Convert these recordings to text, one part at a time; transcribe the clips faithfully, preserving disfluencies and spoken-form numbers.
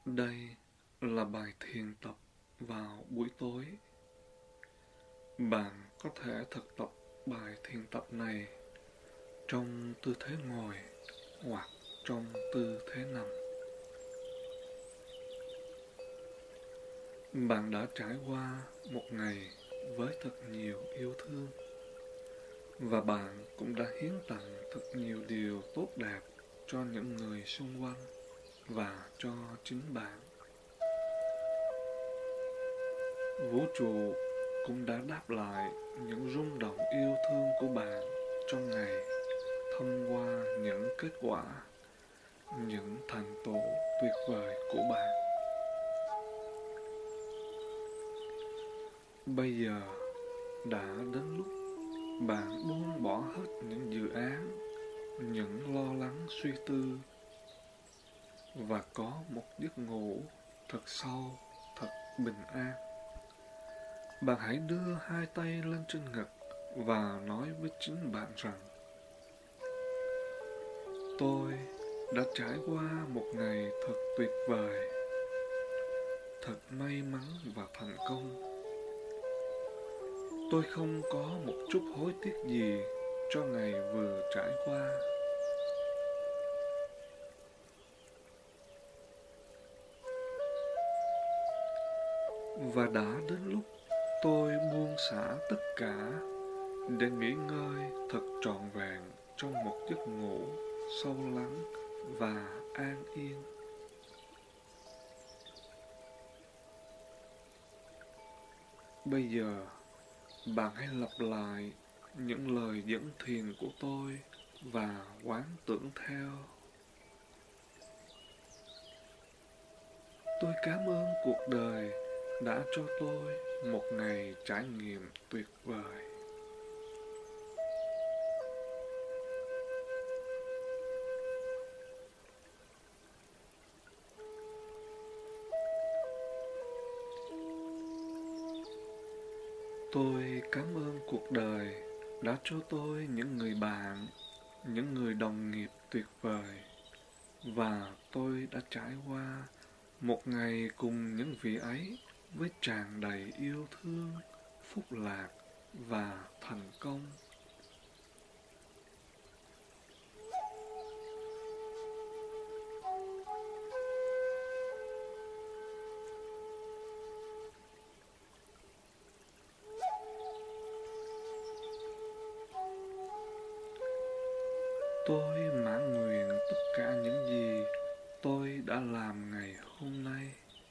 Đây là bài thiền tập vào buổi tối. Bạn có thể thực tập bài thiền tập này trong tư thế ngồi hoặc trong tư thế nằm. Bạn đã trải qua một ngày với thật nhiều yêu thương, và bạn cũng đã hiến tặng thật nhiều điều tốt đẹp cho những người xung quanh và cho chính bạn. Vũ trụ cũng đã đáp lại những rung động yêu thương của bạn trong ngày thông qua những kết quả, những thành tựu tuyệt vời của bạn. Bây giờ đã đến lúc bạn buông bỏ hết những dự án, những lo lắng suy tư và có một giấc ngủ thật sâu, thật bình an. Bạn hãy đưa hai tay lên trên ngực và nói với chính bạn rằng: tôi đã trải qua một ngày thật tuyệt vời, thật may mắn và thành công. Tôi không có một chút hối tiếc gì cho ngày vừa trải qua. Và đã đến lúc tôi buông xả tất cả để nghỉ ngơi thật trọn vẹn trong một giấc ngủ sâu lắng và an yên. Bây giờ, bạn hãy lặp lại những lời dẫn thiền của tôi và quán tưởng theo. Tôi cảm ơn cuộc đời đã cho tôi một ngày trải nghiệm tuyệt vời. Tôi cảm ơn cuộc đời đã cho tôi những người bạn, những người đồng nghiệp tuyệt vời, và tôi đã trải qua một ngày cùng những vị ấy với tràn đầy yêu thương, phúc lạc và thành công. Tôi mãn nguyện tất cả những gì tôi đã làm ngày hôm nay.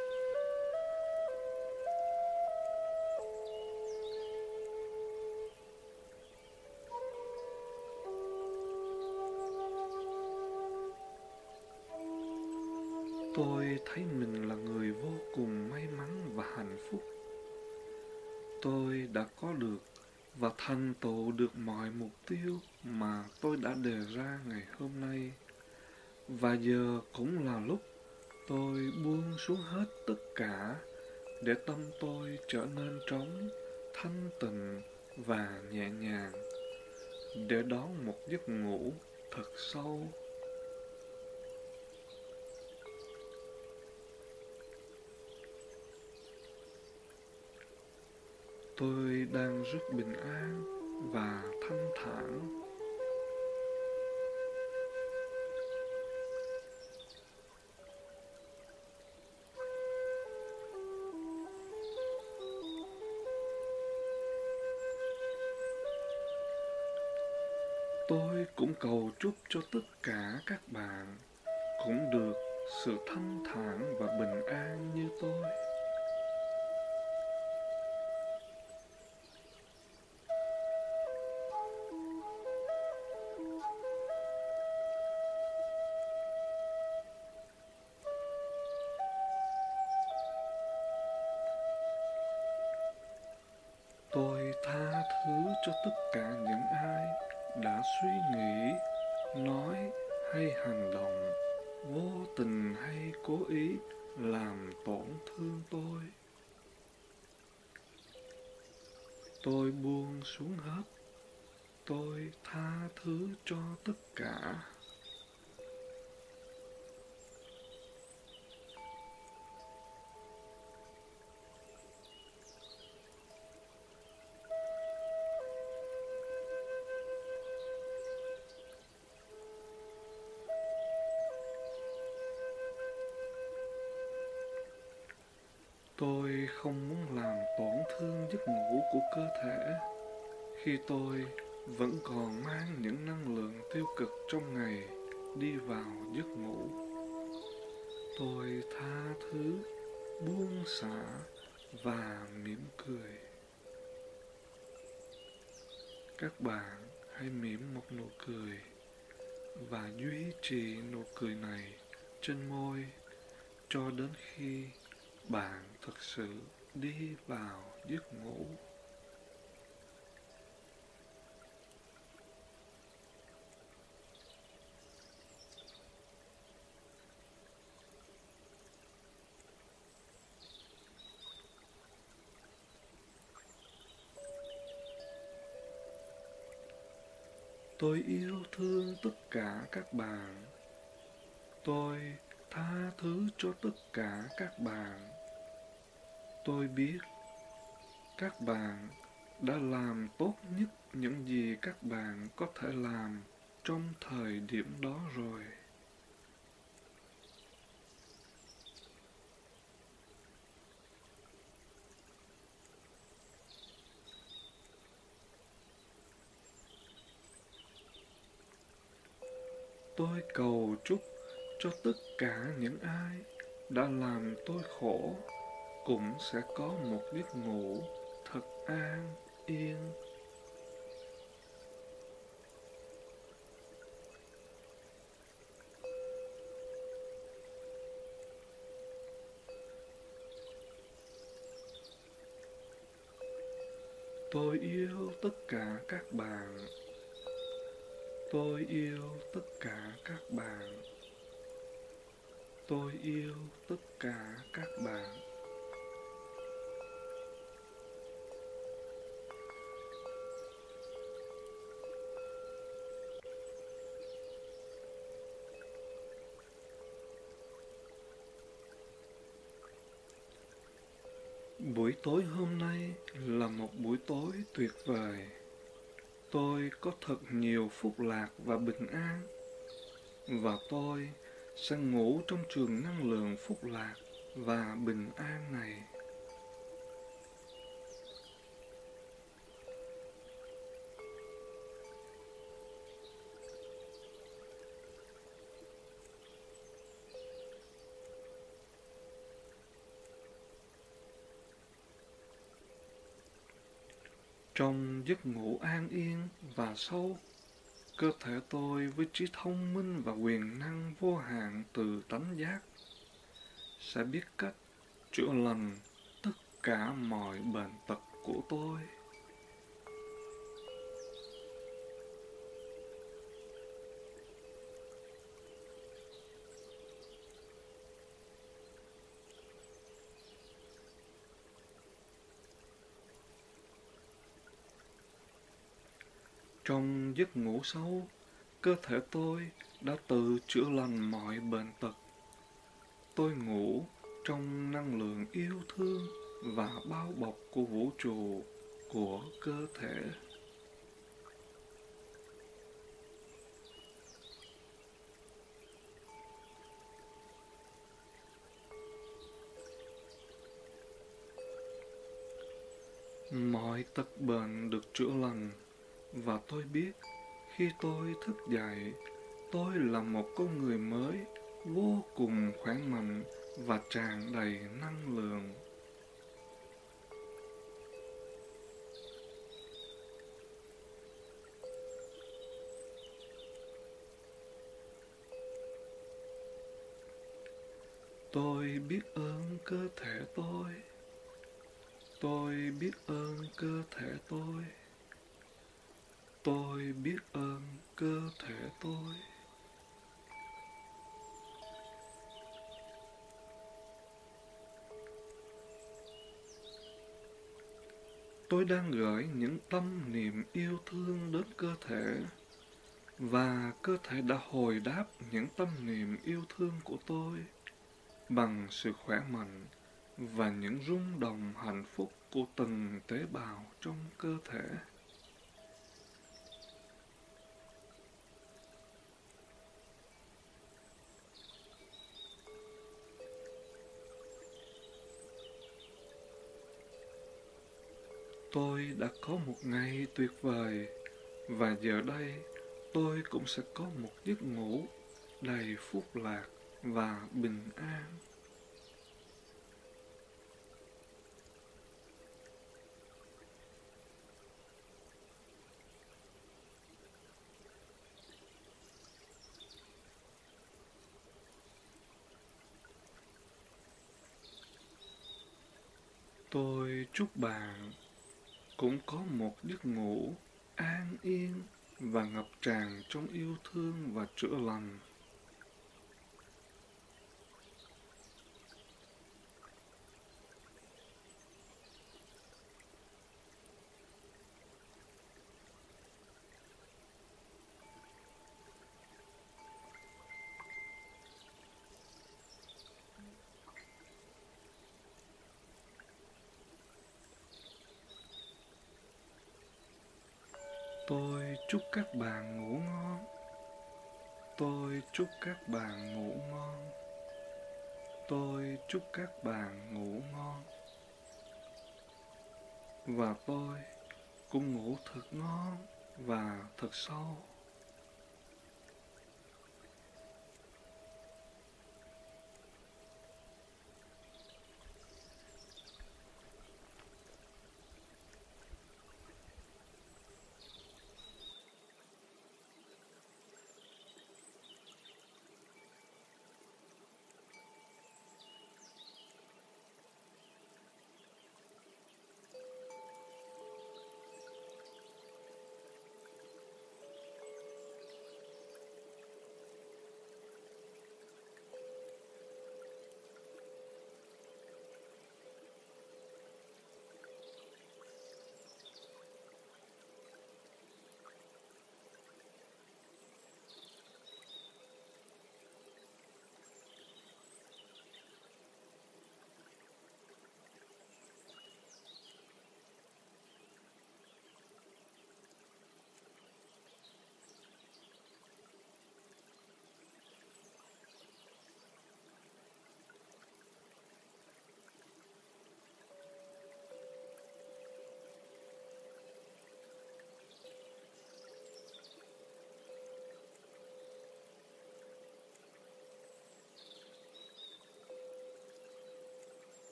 Tôi thấy mình là người vô cùng may mắn và hạnh phúc. Tôi đã có được và thành tựu được mọi mục tiêu mà tôi đã đề ra ngày hôm nay. Và giờ cũng là lúc tôi buông xuống hết tất cả để tâm tôi trở nên trống, thanh tịnh và nhẹ nhàng, để đón một giấc ngủ thật sâu. Tôi đang rất bình an và thanh thản. Tôi cũng cầu chúc cho tất cả các bạn cũng được sự thanh thản và bình an như tôi. Tôi tha thứ cho tất cả những ai đã suy nghĩ, nói hay hành động vô tình hay cố ý làm tổn thương tôi. Tôi buông xuống hết. Tôi tha thứ cho tất cả. Tôi không muốn làm tổn thương giấc ngủ của cơ thể khi tôi vẫn còn mang những năng lượng tiêu cực trong ngày đi vào giấc ngủ. Tôi tha thứ, buông xả và mỉm cười. Các bạn hãy mỉm một nụ cười và duy trì nụ cười này trên môi cho đến khi bạn thực sự đi vào giấc ngủ. Tôi yêu thương tất cả các bạn. Tôi tha thứ cho tất cả các bạn. Tôi biết các bạn đã làm tốt nhất những gì các bạn có thể làm trong thời điểm đó rồi. Tôi cầu chúc cho tất cả những ai đã làm tôi khổ cũng sẽ có một giấc ngủ thật an yên. Tôi yêu tất cả các bạn. Tôi yêu tất cả các bạn. Tôi yêu tất cả các bạn. Buổi tối hôm nay là một buổi tối tuyệt vời. Tôi có thật nhiều phúc lạc và bình an. Và tôi sẽ ngủ trong trường năng lượng phúc lạc và bình an này. Trong giấc ngủ an yên và sâu, cơ thể tôi với trí thông minh và quyền năng vô hạn từ tánh giác sẽ biết cách chữa lành tất cả mọi bệnh tật của tôi. Trong giấc ngủ sâu, cơ thể tôi đã tự chữa lành mọi bệnh tật. Tôi ngủ trong năng lượng yêu thương và bao bọc của vũ trụ, của cơ thể. Mọi tật bệnh được chữa lành, và tôi biết khi tôi thức dậy, tôi là một con người mới, vô cùng khỏe mạnh và tràn đầy năng lượng. Tôi biết ơn cơ thể tôi. Tôi biết ơn cơ thể tôi. Tôi biết ơn cơ thể tôi. Tôi đang gửi những tâm niệm yêu thương đến cơ thể, và cơ thể đã hồi đáp những tâm niệm yêu thương của tôi bằng sự khỏe mạnh và những rung động hạnh phúc của từng tế bào trong cơ thể. Tôi đã có một ngày tuyệt vời, và giờ đây tôi cũng sẽ có một giấc ngủ đầy phúc lạc và bình an. Tôi chúc bạn cũng có một giấc ngủ an yên và ngập tràn trong yêu thương và chữa lành. Tôi chúc các bạn ngủ ngon. Tôi chúc các bạn ngủ ngon. Tôi chúc các bạn ngủ ngon. Và tôi cũng ngủ thật ngon và thật sâu.